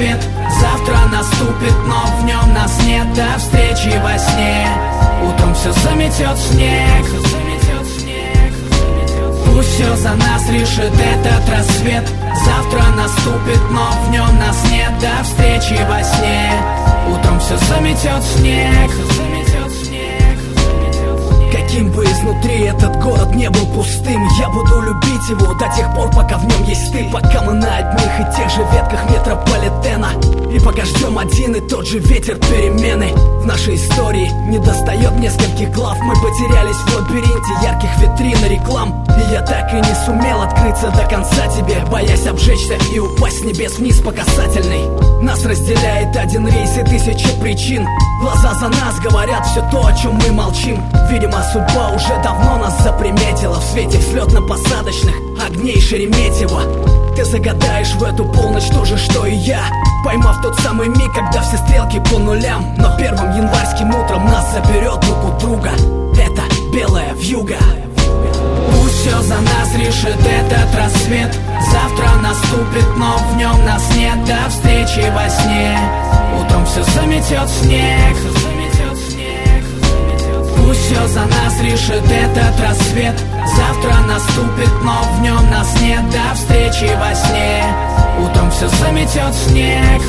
рассвет. Завтра наступит, но в нем нас нет. До встречи во сне. Утром все заметет снег. Пусть все за нас решит этот рассвет. Завтра наступит, но в нем нас нет. До встречи во сне. Утром все заметет снег. Каким бы изнутри этот город не был пустым, я буду любить его до тех пор, пока в нем есть ты. Пока мы на одних и тех же ветках метрополитена, и пока ждем один и тот же ветер перемены. В нашей истории недостает нескольких глав. Мы потерялись в лабиринте ярких витрин и реклам. И я так и не сумел открыться до конца тебе, боясь обжечься и упасть с небес вниз по касательной. Нас разделяет один рейс и тысячи причин. Глаза за нас говорят все то, о чем мы молчим. Видимо, судьба уже давно нас заприметила в свете взлетно-посадочных огней Шереметьево. Ты загадаешь в эту полночь то же, что и я, поймав тот самый миг, когда все стрелки по нулям. Но первым январским утром нас заберет друг у друга. Это белая вьюга. Пусть все за нас решит этот рассвет. Завтра наступит, но в нем нас нет. До встречи во сне. Утром все заметет снег. Пусть все за нас решит этот рассвет. Завтра наступит, но в нем нас нет. До встречи во сне. Утром все заметет снег.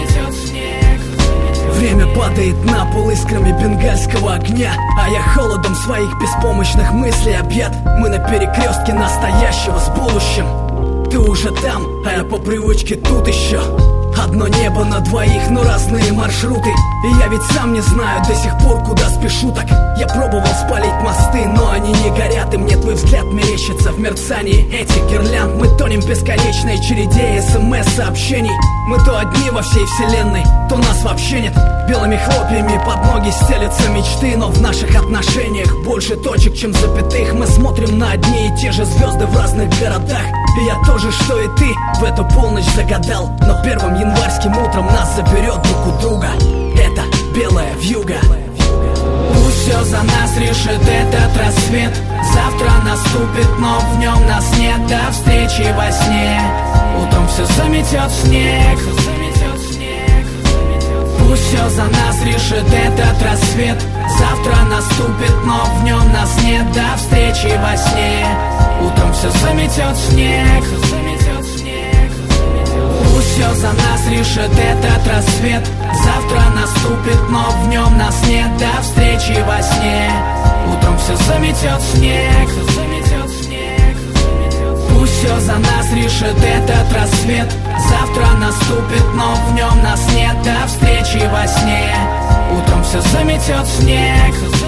Время падает на пол искрами бенгальского огня, а я холодом своих беспомощных мыслей объят. Мы на перекрестке настоящего с будущим. Ты уже там, а я по привычке тут еще. Одно небо на двоих, но разные маршруты. И я ведь сам не знаю до сих пор, куда спешу так. Я пробовал спалить мосты, но они не горят. И мне твой взгляд мерещится в мерцании этих гирлянд. Мы тонем в бесконечной череде СМС-сообщений. Мы то одни во всей вселенной, то нас вообще нет. Белыми хлопьями под ноги стелятся мечты. Но в наших отношениях больше точек, чем запятых. Мы смотрим на одни и те же звезды в разных городах. И я тоже, что и ты, в эту полночь загадал. Но первым январским утром нас заберет друг у друга. Это белая вьюга. Пусть все за нас решит этот рассвет. Завтра наступит, но в нем нас нет. До встречи во сне. Утром все заметет снег. Пусть все за нас решит этот рассвет. Завтра наступит, но в нем нас нет. До встречи во сне. Утром все заметет снег. Пусть все за нас решит этот рассвет. Завтра наступит, но в нем нас нет. До встречи во сне. Утром все заметет снег. Пусть все за нас решит этот рассвет. Завтра наступит, но в нем нас нет. До встречи во сне. Утром все заметет снег.